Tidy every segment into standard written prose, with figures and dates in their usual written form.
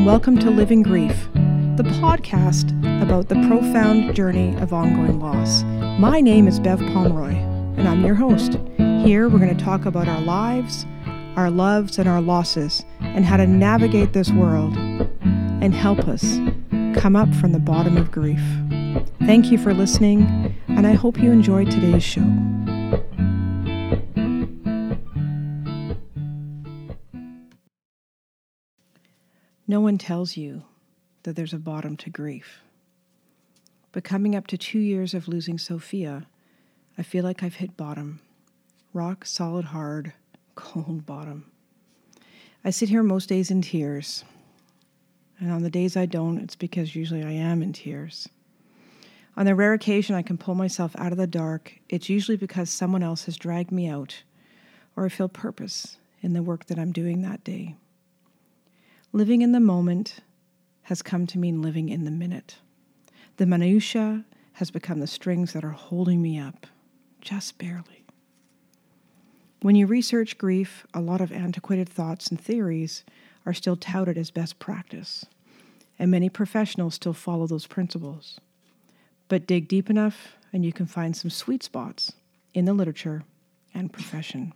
and welcome to Living Grief, the podcast about the profound journey of ongoing loss. My name is Bev Pomeroy, and I'm your host. Here we're going to talk about our lives, our loves, and our losses, and how to navigate this world and help us come up from the bottom of grief. Thank you for listening, and I hope you enjoyed today's show. No one tells you that there's a bottom to grief. But coming up to 2 years of losing Sophia, I feel like I've hit bottom. Rock solid hard, cold bottom. I sit here most days in tears. And on the days I don't, it's because usually I am in tears. On the rare occasion I can pull myself out of the dark, it's usually because someone else has dragged me out, or I feel purpose in the work that I'm doing that day. Living in the moment has come to mean living in the minute. The minutiae has become the strings that are holding me up, just barely. When you research grief, a lot of antiquated thoughts and theories are still touted as best practice, and many professionals still follow those principles. But dig deep enough, and you can find some sweet spots in the literature and profession.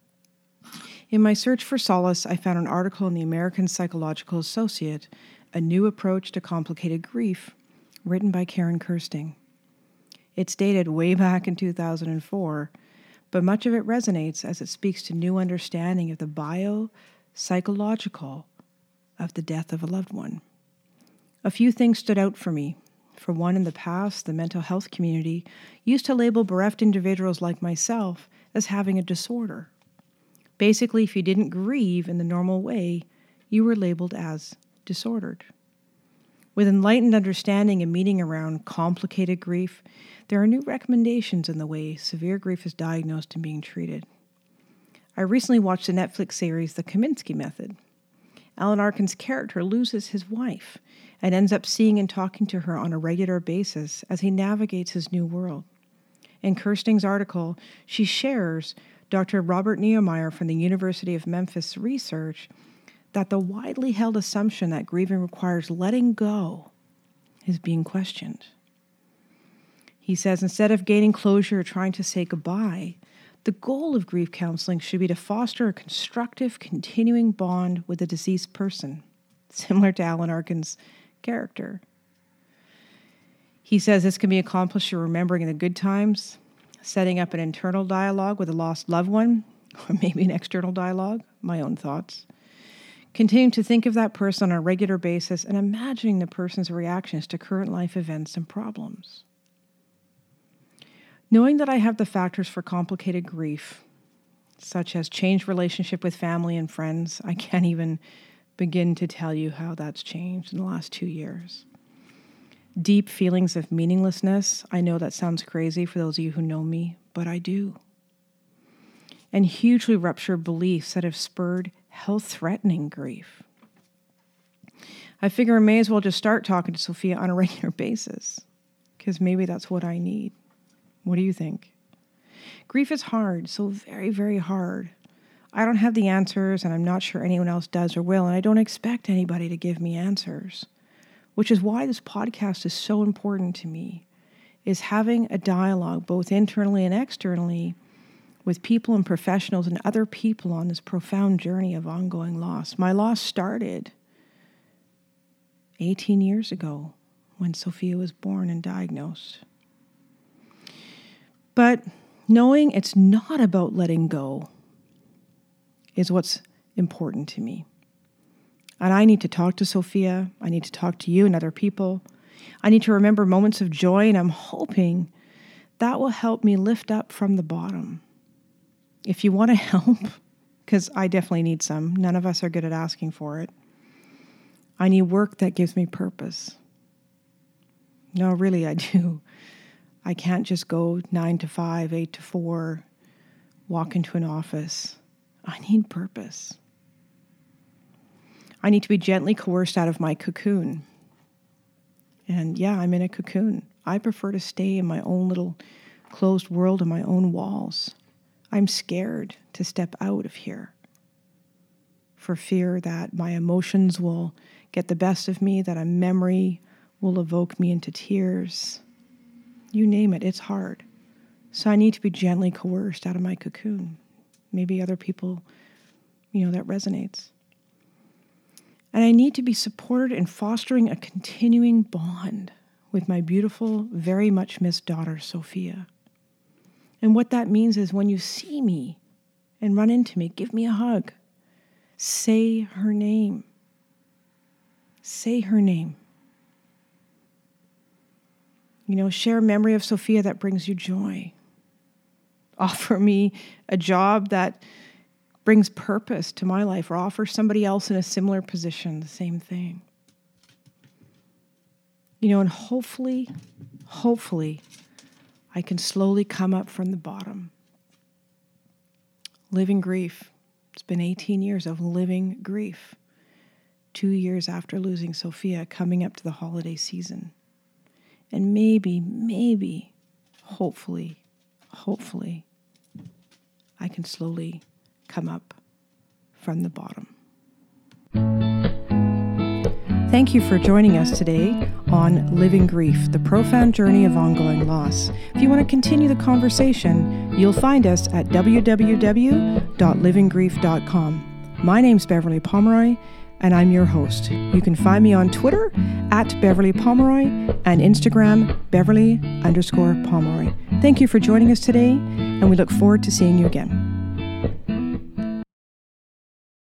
In my search for solace, I found an article in the American Psychological Associate, A New Approach to Complicated Grief, written by Karen Kirsting. It's dated way back in 2004, but much of it resonates as it speaks to new understanding of the bio-psychological of the death of a loved one. A few things stood out for me. For one, in the past, the mental health community used to label bereft individuals like myself as having a disorder. Basically, if you didn't grieve in the normal way, you were labeled as disordered. With enlightened understanding and meaning around complicated grief, there are new recommendations in the way severe grief is diagnosed and being treated. I recently watched the Netflix series The Kominsky Method. Alan Arkin's character loses his wife and ends up seeing and talking to her on a regular basis as he navigates his new world. In Kirsting's article, she shares Dr. Robert Niemeyer from the University of Memphis research that the widely held assumption that grieving requires letting go is being questioned. He says instead of gaining closure or trying to say goodbye, the goal of grief counseling should be to foster a constructive, continuing bond with a deceased person, similar to Alan Arkin's character. He says this can be accomplished through remembering the good times, setting up an internal dialogue with a lost loved one, or maybe an external dialogue, my own thoughts. Continuing to think of that person on a regular basis and imagining the person's reactions to current life events and problems. Knowing that I have the factors for complicated grief, such as changed relationship with family and friends, I can't even begin to tell you how that's changed in the last 2 years. Deep feelings of meaninglessness. I know that sounds crazy for those of you who know me, but I do. And hugely ruptured beliefs that have spurred health-threatening grief. I figure I may as well just start talking to Sophia on a regular basis, because maybe that's what I need. What do you think? Grief is hard, so very, very hard. I don't have the answers, and I'm not sure anyone else does or will, and I don't expect anybody to give me answers. Which is why this podcast is so important to me, is having a dialogue both internally and externally with people and professionals and other people on this profound journey of ongoing loss. My loss started 18 years ago when Sophia was born and diagnosed. But knowing it's not about letting go is what's important to me. And I need to talk to Sophia. I need to talk to you and other people. I need to remember moments of joy, and I'm hoping that will help me lift up from the bottom. If you want to help, because I definitely need some. None of us are good at asking for it. I need work that gives me purpose. No, really, I do. I can't just go 9 to 5, 8 to 4, walk into an office. I need purpose. I need to be gently coerced out of my cocoon. And yeah, I'm in a cocoon. I prefer to stay in my own little closed world and my own walls. I'm scared to step out of here. for fear that my emotions will get the best of me, that a memory will evoke me into tears. You name it, it's hard. So I need to be gently coerced out of my cocoon. Maybe other people, that resonates. And I need to be supported in fostering a continuing bond with my beautiful, very much missed daughter, Sophia. And what that means is when you see me and run into me, give me a hug. Say her name. Say her name. Share a memory of Sophia that brings you joy. Offer me a job that brings purpose to my life, or offer somebody else in a similar position the same thing. And hopefully, I can slowly come up from the bottom. Living grief. It's been 18 years of living grief. 2 years after losing Sophia, coming up to the holiday season. And maybe, hopefully, I can slowly come up from the bottom. Thank you for joining us today on Living Grief, the profound journey of ongoing loss. If you want to continue the conversation, you'll find us at www.livinggrief.com. My name's Beverly Pomeroy, and I'm your host. You can find me on Twitter at Beverly Pomeroy and Instagram Beverly_Pomeroy. Thank you for joining us today, and we look forward to seeing you again.